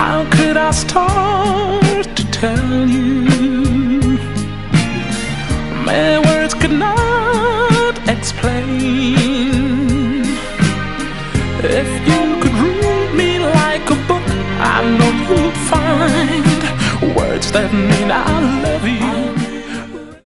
How could I start to tell you? My words could not explain. If you could read me like a book, I know you'd find words that mean I